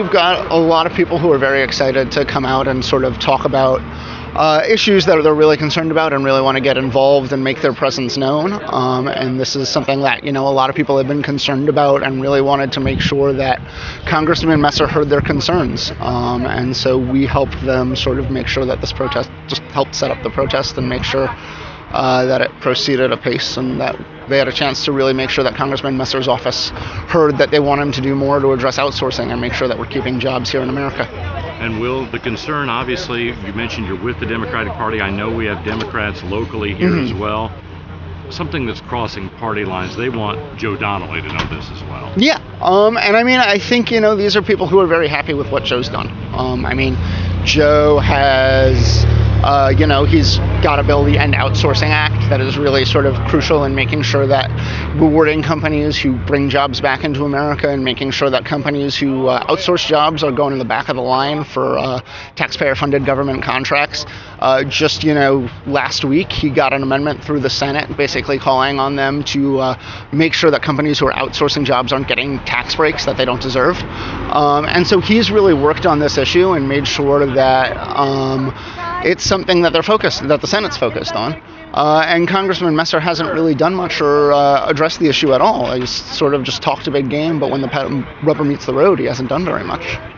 We've got a lot of people who are very excited to come out and sort of talk about issues that they're really concerned about and really want to get involved and make their presence known. And this is something that, a lot of people have been concerned about and really wanted to make sure that Congressman Messer heard their concerns. And so we helped them sort of make sure that this protest, just helped set up the protest and make sure that it proceeded apace and that they had a chance to really make sure that Congressman Messer's office heard that they want him to do more to address outsourcing and make sure that we're keeping jobs here in America. And Will, the concern, obviously, you mentioned you're with the Democratic Party. I know we have Democrats locally here as well. Something that's crossing party lines. They want Joe Donnelly to know this as well. Yeah. And I mean, I think, these are people who are very happy with what Joe's done. I mean, Joe has... he's got a bill, the End Outsourcing Act, that is really sort of crucial in making sure that rewarding companies who bring jobs back into America and making sure that companies who outsource jobs are going in the back of the line for taxpayer-funded government contracts. Just last week, he got an amendment through the Senate basically calling on them to make sure that companies who are outsourcing jobs aren't getting tax breaks that they don't deserve. And so he's really worked on this issue and made sure that it's something that the Senate's focused on. And Congressman Messer hasn't really done much or addressed the issue at all. He's sort of just talked a big game, but when the rubber meets the road, he hasn't done very much.